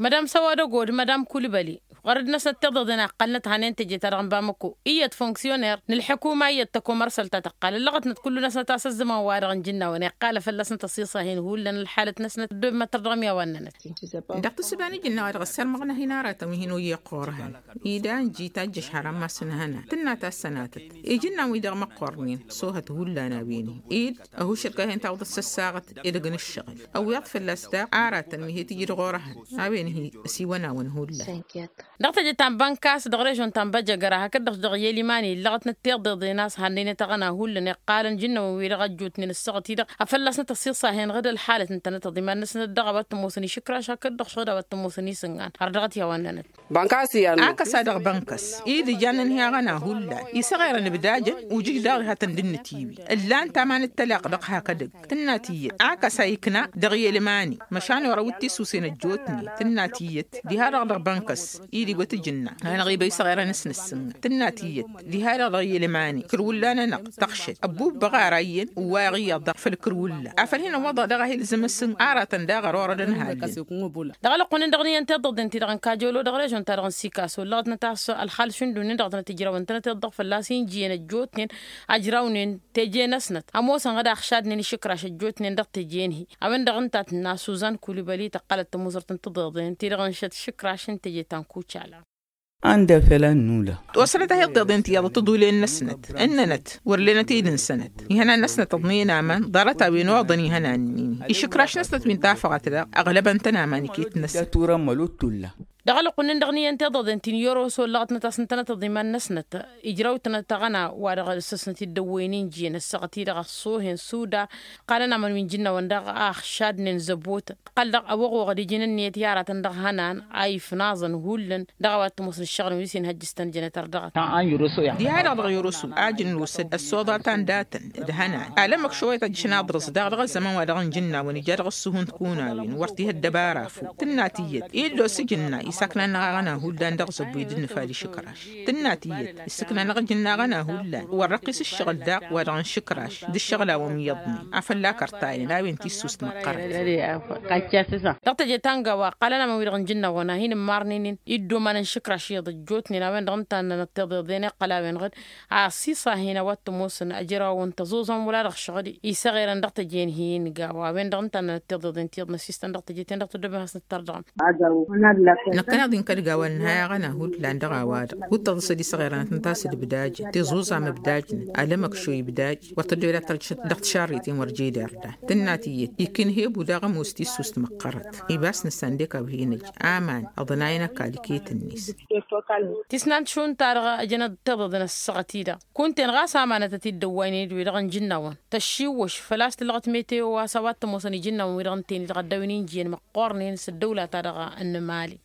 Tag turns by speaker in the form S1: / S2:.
S1: مدام سوادو غود مدام كولبالي قرد ناس تضدنا قلت هانين تجي ترغم بامكو إية فونكسيونير نالحكومة إية تكو مرسل تتقال اللغة كل ناس تاسس زمان وارغن جنة ونقال فلسن تصيصة هين هو لأن الحالة ناس دوب ما ترغم يا وننت
S2: دقت سباني جنة وارغ السر مغنى هنا راتم هينو يقورها إيدان جيتا جش حرام ما سنهنا تنا تاسناتت إيجنا ويدغ مقورنين سوهت هو لنا بيني إيد أهو شركة هين تعوض السساغت إلغن الشغل أو يطفي الأصداق عارة مهي تجي غورها عبين هي سيوانا ونهولا
S1: دقت جتان بانكاس دغريجون تان بجا قراها كدخ دغيلي ماني لغت نتيق ضد ناس هنين تغنى هول نقال جنة ويرغ جوتني السغت يدغ أفلسنا تصيصة هين غدا الحالة انت نتضيمان نسنا الدغبات موسني شكرا شاكد دخ شغدات موسني سنغان هردغت يا وننت
S3: بانكاس يعني
S2: عكس هذا بانكس إيد جانن هي غنى هولا يصغر نبداجة وجي داغي هتندن تيبي اللان تامان التلاق دقها كدق تناتية عكس هيكنا دغيلي ماني مشان وروتي سوسين الجوتني تناتية دي هذا بانكس إيدي وتجنة أنا غيبي صغيرة نسن تناتية دي هذا غيلي ماني كرولانا نق تخشد أبو بغارين وواغي ضغ في الكرولا أفل هنا وضع دغه يلزم السن عارة دغه روردن هاجي
S1: دغلا قونن دغني انت ضد انت دغن كاجولو دغريجون ترغن سيكاس ولا نتاس الحال شندو ندغ تجرا وانت تضغ فلاسين جين الجوتنين اجراونين تجي نسنت اموسن غدا خشادني شكراش الجوتنين دغ تجينهي امن دغن تات الناس سوزان كوليبالي تقلت مزرتن تضغ انت دغن شت شكراش انت جي تنكوچالا
S4: عند فلان نولا
S2: وصلت هي الضغط يلا تضولي النسنت النت ورلنا تيدن سنت هنا النسنت تضنينا من ضرت بينوضني هنا اني يشكراش نسنت من تافقت اغلبا تنامني كيت نس
S4: تورا ملوتولا
S1: دغلا قنن دغني انت ضد انت يورو سو لغتنا تاسنتنا تضيمان نسنت اجراوتنا تغنا وارغ السسنت الدوينين جين السقتي دغ صوهن سودا قالنا من جنة وندغ اخ شادن زبوت قال دغ ابو غدي جنن نيت يارا تندغ هنان اي فنازن هولن دغوات مس الشغل ويسين هجستن جنتر دغ
S4: ان يرسو يا
S2: دي هذا دغ يرسو اجن وسد الصوداتان داتن دهنا علمك شويه تجشنا درس دغ زمان ودغ جنة ونجر السهون تكوناوين ورتي الدبارة فو تناتيه ايدو سجننا سكنا نغانا هولان دغ زبويدن فادي شكراش تناتيه سكنا نغجنا غنا هولان ورقيس الشغل داق ودغ شكراش دي الشغله وميضني عفلا كرتاين لا بنتي سوست مقر
S1: دغت جتانغا وقالنا ما ويرغن جنة ونا هين مارنين يدو من شكراش يضجوتني نوين دغنت ان نتضدين قلاوين غد عصيصه هنا واتموسن اجرا وانتزوزم ولا رخ شغل يسغير دغت جين هين غا وين دغنت ان نتضدين تيض سيستم دغت جيتين دغت دبها تردغم
S2: نكنا دين كرجا والنهاية غنا هود لاند غواد هود تصدي صغيرة نتاس البداج تزوز عم بداج علمك شوي بداج وتدويرة دغت شاريتين ورجي داردا تناتيه يمكن هي بوداغ موستي سوست مقرت يباس نستندك وهينج امان اظناينا كالكيت الناس
S1: تسنان شون تارغ اجنا تضدن السغتيدا كنت نغاس امانه تدويني ويرغن جنون تشيوش فلاست لغت ميتيو وسوات موسني جنون ويرغن تيني تغدوينين جين مقورنين الدوله تارغ ان مالي